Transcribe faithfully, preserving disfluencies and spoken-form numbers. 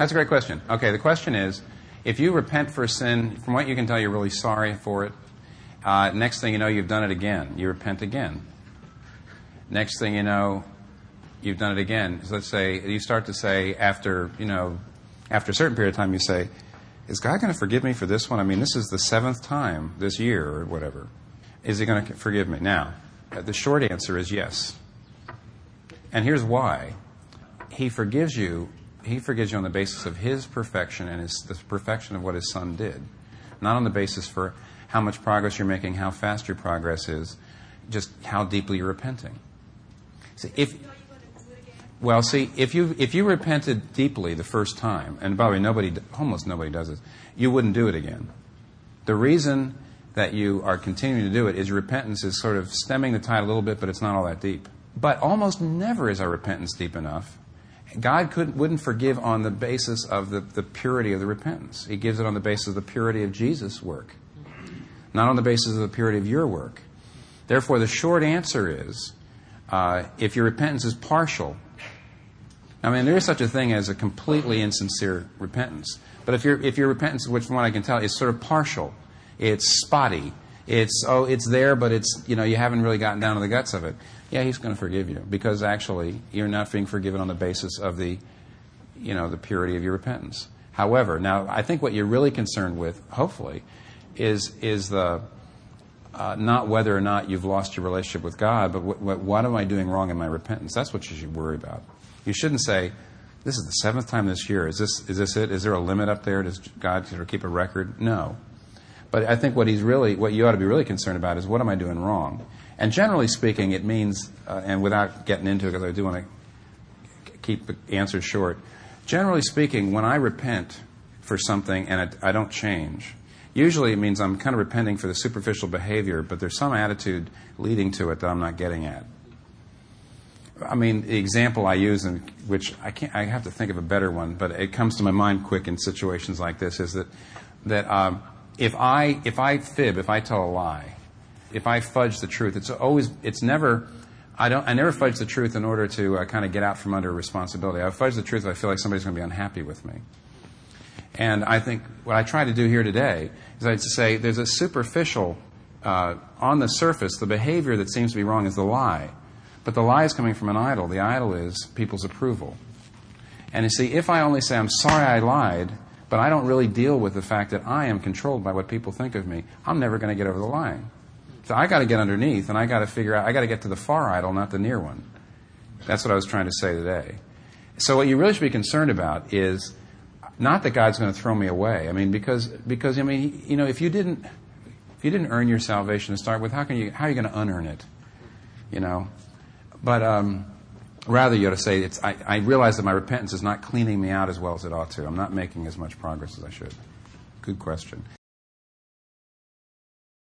That's a great question. Okay, the question is, if you repent for a sin, from what you can tell, you're really sorry for it. Uh, next thing you know, you've done it again. You repent again. Next thing you know, you've done it again. So let's say you start to say after, you know, after a certain period of time, you say, is God going to forgive me for this one? I mean, this is the seventh time this year or whatever. Is he going to forgive me? Now, the short answer is yes. And here's why. He forgives you. He forgives you on the basis of his perfection and his, the perfection of what his son did. Not on the basis for how much progress you're making, how fast your progress is, just how deeply you're repenting. See, if, well, see, if you if you repented deeply the first time, and by the way, nobody, almost nobody does this, you wouldn't do it again. The reason that you are continuing to do it is your repentance is sort of stemming the tide a little bit, but it's not all that deep. But almost never is our repentance deep enough. God couldn't, wouldn't forgive on the basis of the, the purity of the repentance. He gives it on the basis of the purity of Jesus' work, not on the basis of the purity of your work. Therefore, the short answer is, uh, if your repentance is partial, I mean, there is such a thing as a completely insincere repentance. But if your if your repentance, which from what I can tell, is sort of partial, it's spotty, it's oh, it's there, but it's you know you haven't really gotten down to the guts of it. Yeah, he's going to forgive you because actually you're not being forgiven on the basis of the, you know, the purity of your repentance. However, now I think what you're really concerned with, hopefully, is is the uh, not whether or not you've lost your relationship with God, but what, what, what am I doing wrong in my repentance? That's what you should worry about. You shouldn't say, "This is the seventh time this year. Is this is this it? Is there a limit up there? Does God sort of keep a record?" No. But I think what he's really, what you ought to be really concerned about is what am I doing wrong? And generally speaking, it means, uh, and without getting into it, because I do want to keep the answers short, generally speaking, when I repent for something and it, I don't change, usually it means I'm kind of repenting for the superficial behavior, but there's some attitude leading to it that I'm not getting at. I mean, the example I use, in which I can't, I have to think of a better one, but it comes to my mind quick in situations like this, is that that um, if I if I fib, if I tell a lie, if I fudge the truth, it's always, it's never, I don't, I never fudge the truth in order to uh, kind of get out from under responsibility. I fudge the truth if I feel like somebody's going to be unhappy with me. And I think what I try to do here today is I say there's a superficial, uh, on the surface, the behavior that seems to be wrong is the lie. But the lie is coming from an idol. The idol is people's approval. And you see, if I only say, I'm sorry I lied, but I don't really deal with the fact that I am controlled by what people think of me, I'm never going to get over the line. So I got to get underneath, and I got to figure out, I got to get to the far idol, not the near one. That's what I was trying to say today. So what you really should be concerned about is not that God's going to throw me away. I mean, because, because I mean, you know, if you didn't, if you didn't earn your salvation to start with, how can you, how are you going to unearn it? You know? But um, rather you ought to say, it's, I, I realize that my repentance is not cleaning me out as well as it ought to. I'm not making as much progress as I should. Good question.